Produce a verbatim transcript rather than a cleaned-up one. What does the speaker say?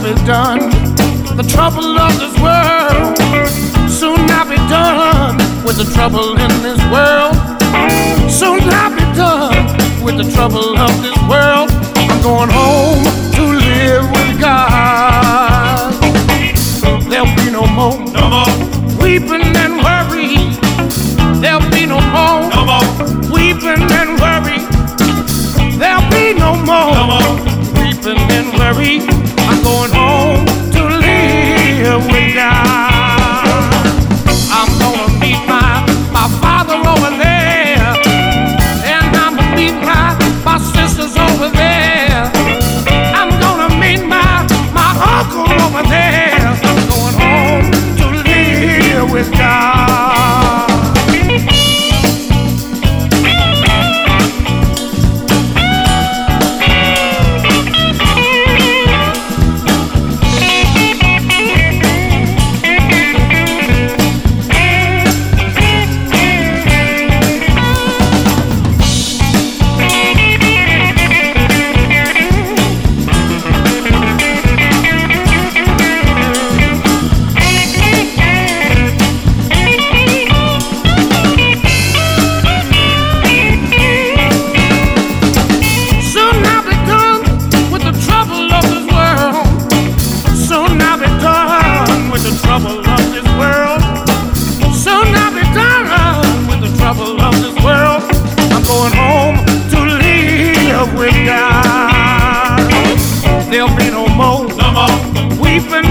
be done. The trouble of this world, soon I'll be done with the trouble in this world. Soon I'll be done with the trouble of this world. I'm going home to live with God. There'll be no more, no more weeping and worry. There'll be no more, no more weeping and worry. There'll be no more, no more weeping and worry. I'm going home to live with God. I'm gonna meet my, my father over there, and I'm gonna meet my, my sisters over there. I'm gonna meet my, my uncle over there. I'm going home to live with God. Trouble of this world. Soon I'll be done with the trouble of this world. I'm going home to live with God. There'll be no more, no more weeping